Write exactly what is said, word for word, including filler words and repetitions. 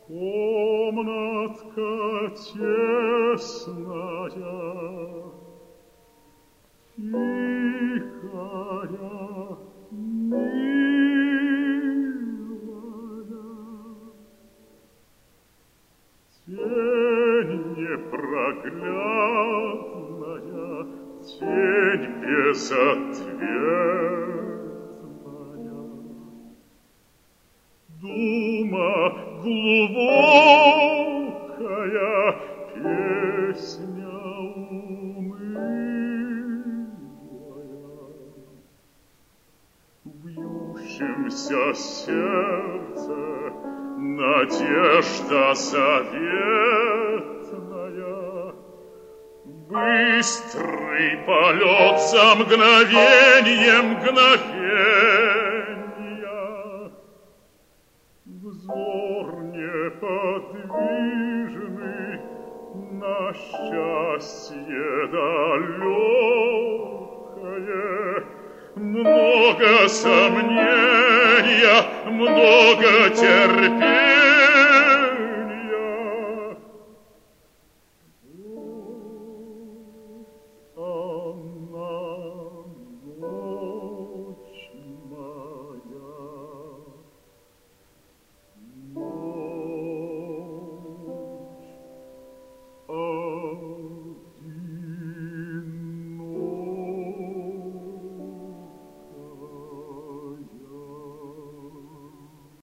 Комнатка тесная, тихая, милая, тень непроглядная, тень безответная, дума глубокая, песня унылая. В бьющемся сердце надежда заветная, быстрый полет за мгновеньем мгновенья. Взор неподвижный на счастье далекое, много сомнения, много терпения.